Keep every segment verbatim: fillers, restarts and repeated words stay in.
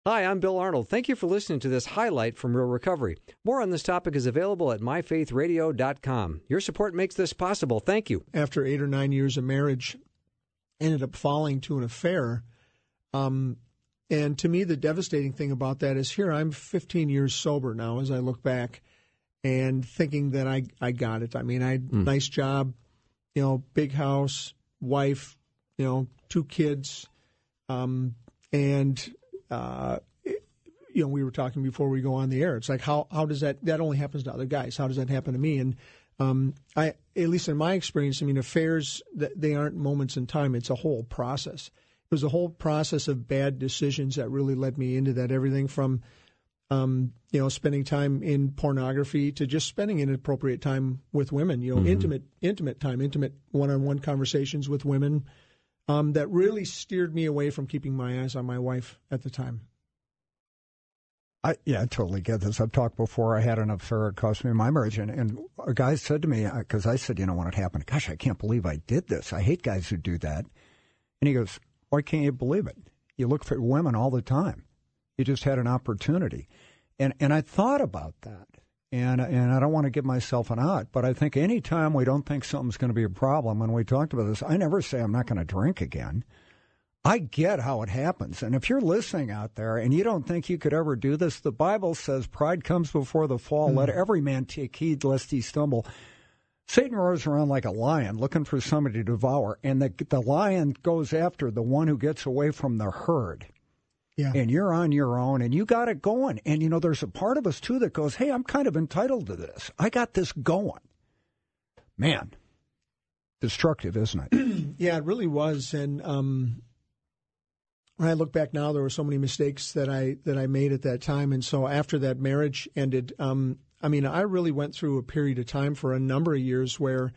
Hi, I'm Bill Arnold. Thank you for listening to this highlight from Real Recovery. More on this topic is available at my faith radio dot com. Your support makes this possible. Thank you. After eight or nine years of marriage, ended up falling to an affair. Um, and to me, the devastating thing about that is here I'm fifteen years sober now as I look back and thinking that I, I got it. I mean, I had a mm. nice job, you know, big house, wife, you know, two kids, um, and... Uh, you know, we were talking before we go on the air. It's like, how how does that, that only happens to other guys. How does that happen to me? And um, I, at least in my experience, I mean, affairs, they aren't moments in time. It's a whole process. It was a whole process of bad decisions that really led me into that. Everything from, um, you know, spending time in pornography to just spending inappropriate time with women, you know, mm-hmm. intimate, intimate time, intimate one-on-one conversations with women. Um, that really steered me away from keeping my eyes on my wife at the time. I, yeah, I totally get this. I've talked before. I had an affair. It cost me my marriage. And, and a guy said to me, because I said, you know, when it happened, gosh, I can't believe I did this. I hate guys who do that. And he goes, why can't you believe it? You look for women all the time. You just had an opportunity. And and I thought about that. And and I don't want to give myself an out, but I think any time we don't think something's going to be a problem, when we talked about this, I never say I'm not going to drink again. I get how it happens. And if you're listening out there and you don't think you could ever do this, the Bible says pride comes before the fall. Mm-hmm. Let every man take heed lest he stumble. Satan roars around like a lion looking for somebody to devour, and the, the lion goes after the one who gets away from the herd. Yeah. And you're on your own, and you got it going. And, you know, there's a part of us, too, that goes, hey, I'm kind of entitled to this. I got this going. Man, destructive, isn't it? Yeah, it really was. And um, when I look back now, there were so many mistakes that I that I made at that time. And so after that marriage ended, um, I mean, I really went through a period of time for a number of years where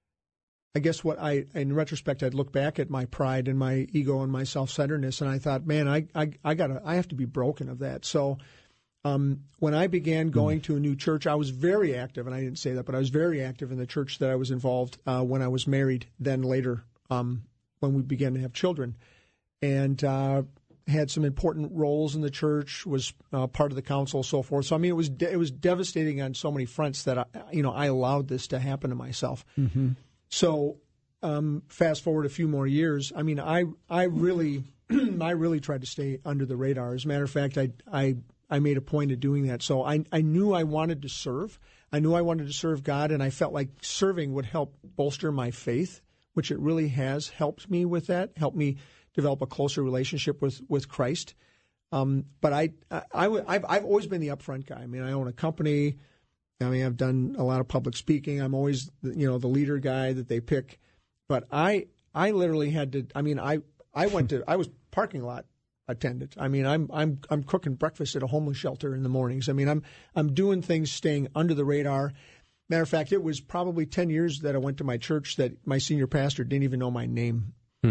I guess what I, in retrospect, I'd look back at my pride and my ego and my self-centeredness, and I thought, man, I, I, I gotta, I have to be broken of that. So, um, when I began going mm. to a new church, I was very active, and I didn't say that, but I was very active in the church that I was involved uh, when I was married. Then later, um, when we began to have children, and uh, had some important roles in the church, was uh, part of the council, so forth. So, I mean, it was de- it was devastating on so many fronts that I, you know I allowed this to happen to myself. Mm-hmm. So, um, fast forward a few more years. I mean, I I really I really tried to stay under the radar. As a matter of fact, I I I made a point of doing that. So I I knew I wanted to serve. I knew I wanted to serve God, and I felt like serving would help bolster my faith, which it really has helped me with that. Helped me develop a closer relationship with with Christ. Um, but I I, I I've I've always been the upfront guy. I mean, I own a company. I mean, I've done a lot of public speaking. I'm always, you know, the leader guy that they pick. But I, I literally had to. I mean, I, I went to. I was parking lot attendant. I mean, I'm, I'm, I'm cooking breakfast at a homeless shelter in the mornings. I mean, I'm, I'm doing things, staying under the radar. Matter of fact, it was probably ten years that I went to my church that my senior pastor didn't even know my name. Hmm.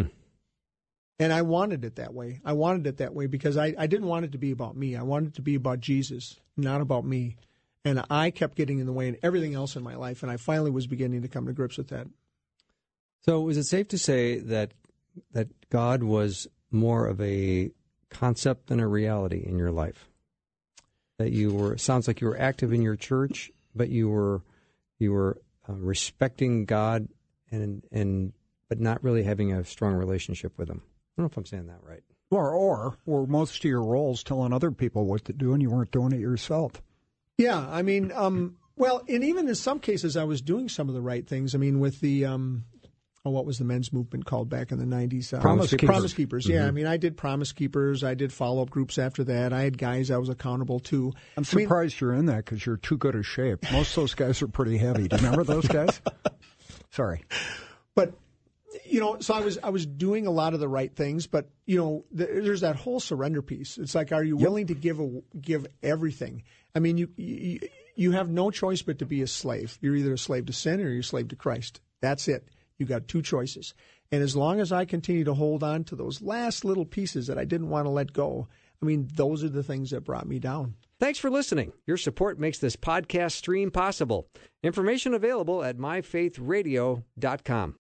And I wanted it that way. I wanted it that way because I, I didn't want it to be about me. I wanted it to be about Jesus, not about me. And I kept getting in the way in everything else in my life, and I finally was beginning to come to grips with that. So is it safe to say that that God was more of a concept than a reality in your life? That you were, it sounds like you were active in your church, but you were you were uh, respecting God and and but not really having a strong relationship with Him. I don't know if I'm saying that right. Or or were most of your roles telling other people what to do, and you weren't doing it yourself? Yeah, I mean, um, well, and even in some cases, I was doing some of the right things. I mean, with the, um, oh, what was the men's movement called back in the nineties? Uh, Promise Keepers. Promise Keepers, mm-hmm. yeah. I mean, I did Promise Keepers. I did follow-up groups after that. I had guys I was accountable to. I'm surprised I mean, you're in that because you're too good a shape. Most of those guys are pretty heavy. Do you remember those guys? Sorry. But, you know, so I was I was doing a lot of the right things, but, you know, there's that whole surrender piece. It's like, are you willing yep. to give a, give everything? I mean, you, you you have no choice but to be a slave. You're either a slave to sin or you're a slave to Christ. That's it. You got two choices. And as long as I continue to hold on to those last little pieces that I didn't want to let go, I mean, those are the things that brought me down. Thanks for listening. Your support makes this podcast stream possible. Information available at my faith radio dot com.